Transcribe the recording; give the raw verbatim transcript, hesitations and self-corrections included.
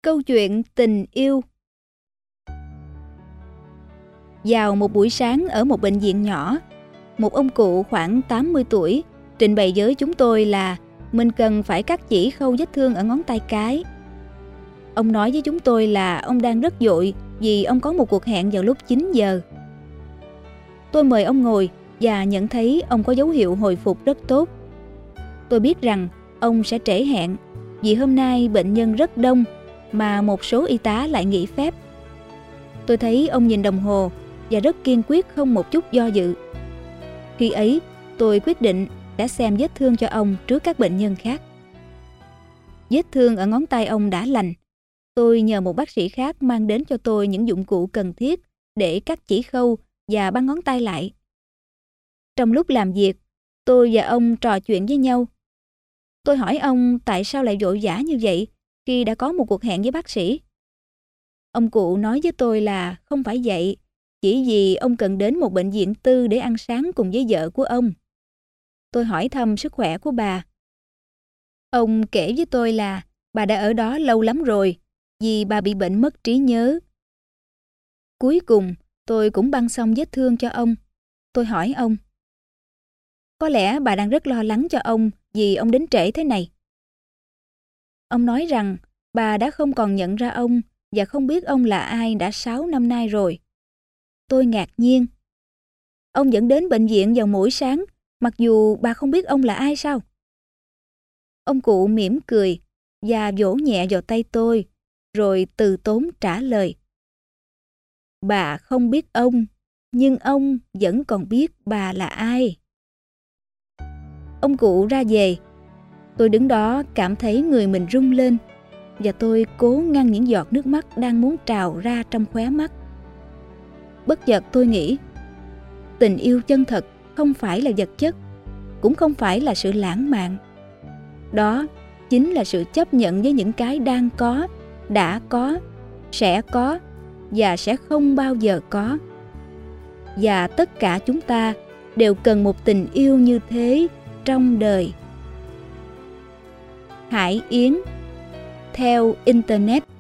Câu chuyện tình yêu. Vào một buổi sáng ở một bệnh viện nhỏ, một ông cụ khoảng tám mươi tuổi trình bày với chúng tôi là mình cần phải cắt chỉ khâu vết thương ở ngón tay cái. Ông nói với chúng tôi là ông đang rất vội vì ông có một cuộc hẹn vào lúc chín giờ. Tôi mời ông ngồi và nhận thấy ông có dấu hiệu hồi phục rất tốt. Tôi biết rằng ông sẽ trễ hẹn vì hôm nay bệnh nhân rất đông mà một số y tá lại nghỉ phép. Tôi thấy ông nhìn đồng hồ và rất kiên quyết, không một chút do dự. Khi ấy, tôi quyết định đã xem vết thương cho ông trước các bệnh nhân khác. Vết thương ở ngón tay ông đã lành. Tôi nhờ một bác sĩ khác mang đến cho tôi những dụng cụ cần thiết để cắt chỉ khâu và băng ngón tay lại. Trong lúc làm việc, tôi và ông trò chuyện với nhau. Tôi hỏi ông tại sao lại vội vã như vậy khi đã có một cuộc hẹn với bác sĩ. Ông cụ nói với tôi là không phải vậy, chỉ vì ông cần đến một bệnh viện tư để ăn sáng cùng với vợ của ông. Tôi hỏi thăm sức khỏe của bà. Ông kể với tôi là bà đã ở đó lâu lắm rồi vì bà bị bệnh mất trí nhớ. Cuối cùng, tôi cũng băng xong vết thương cho ông. Tôi hỏi ông, có lẽ bà đang rất lo lắng cho ông vì ông đến trễ thế này. Ông nói rằng bà đã không còn nhận ra ông và không biết ông là ai đã sáu năm nay rồi. Tôi ngạc nhiên. Ông vẫn đến bệnh viện vào mỗi sáng, mặc dù bà không biết ông là ai sao? Ông cụ mỉm cười và vỗ nhẹ vào tay tôi, rồi từ tốn trả lời. Bà không biết ông, nhưng ông vẫn còn biết bà là ai. Ông cụ ra về. Tôi đứng đó cảm thấy người mình rung lên và tôi cố ngăn những giọt nước mắt đang muốn trào ra trong khóe mắt. Bất chợt tôi nghĩ, tình yêu chân thật không phải là vật chất, cũng không phải là sự lãng mạn. Đó chính là sự chấp nhận với những cái đang có, đã có, sẽ có và sẽ không bao giờ có. Và tất cả chúng ta đều cần một tình yêu như thế trong đời. Hải Yến, theo Internet.